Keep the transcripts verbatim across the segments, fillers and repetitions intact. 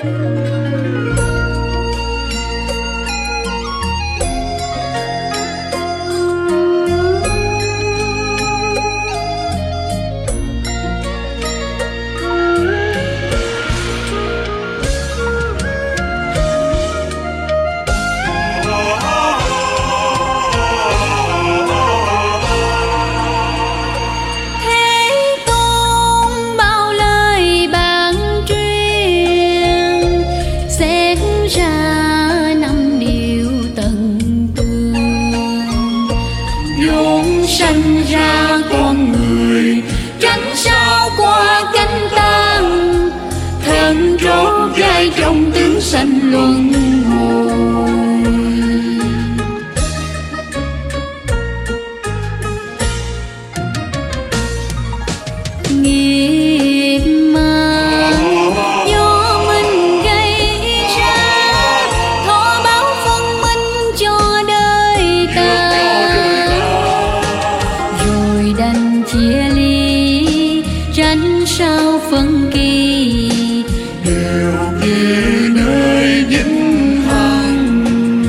Sanh ra con người, tránh sao qua cánh tan, thân rốt gai trong tướng sanh luân hồi. Nghiệp mà do mình gây ra, thọ báo phân minh cho đời ta. Đành chia ly, tránh sao phân kỳ, đều về nơi vĩnh hằng.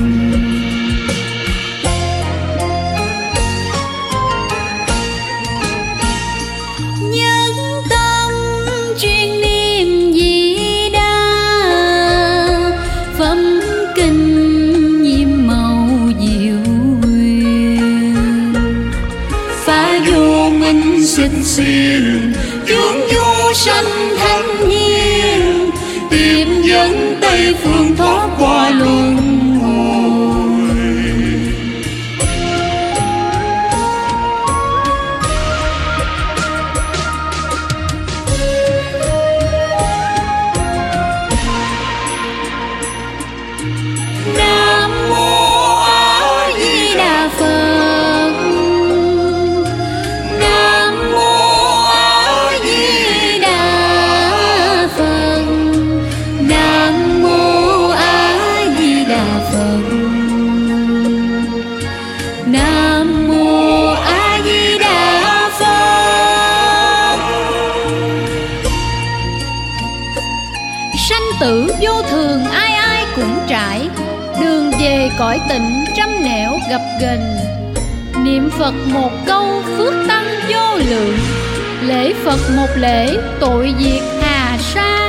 Nhất tâm chuyên niệm Di Đà, phẩm kinh nhiệm màu diệu huyền. Phá vô minh sinh xiên, chướng vô sanh thanh hiên, tìm dẫn Tây phương thoát qua luân hồi. Nam mô A Di Đà Phật. Nam mô A Di Đà Phật. Nam mô A Di Đà Phật. Nam mô A Di Đà Phật. Sanh tử vô thường ai ai cũng trải, đường về cõi tịnh trăm nẻo gập ghềnh. Niệm Phật một câu phước tăng vô lượng, lễ Phật một lễ tội diệt hà sa.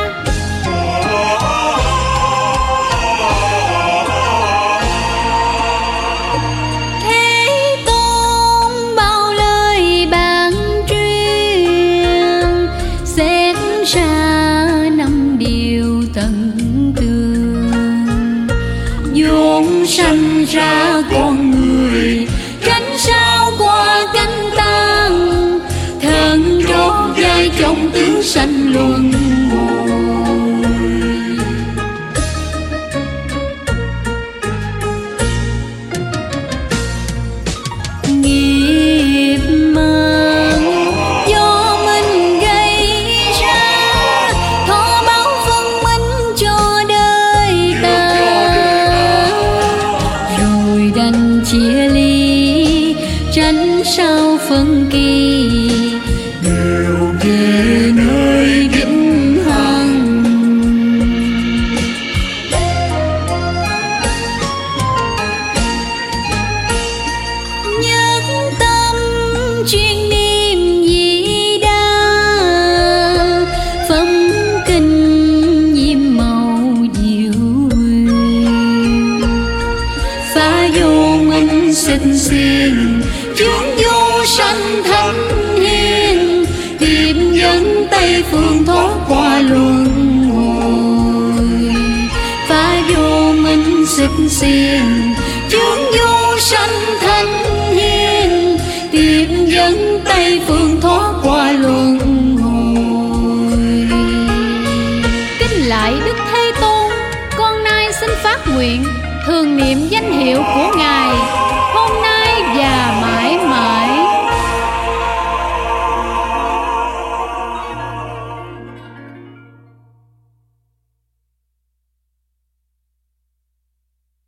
Thế Tôn bao lời ban truyền, xét ra năm điều tận tường. Vốn sanh ra con người, tránh sao qua cánh tan, thân rốt gai trong tướng sanh luân hồi. Nghiệp mà do mình gây ra, thọ báo phân minh cho đời ta. Rồi đành chia ly, tránh sao phân kỳ, đều về nơi vĩnh hằng. Nhất tâm chuyên niệm Di Đà, phẩm kinh nhiệm màu diệu huyền. Phá vô minh sinh xiên, chướng vô sanh thanh hiên, tìm dẫn Tây phương thoát qua luân hồi. Phá vô minh sinh xiên, chướng vô sanh thanh hiên, tìm dẫn Tây phương thoát qua luân hồi. Kính lại Đức Thế Tôn, con nay xin phát nguyện thường niệm danh hiệu của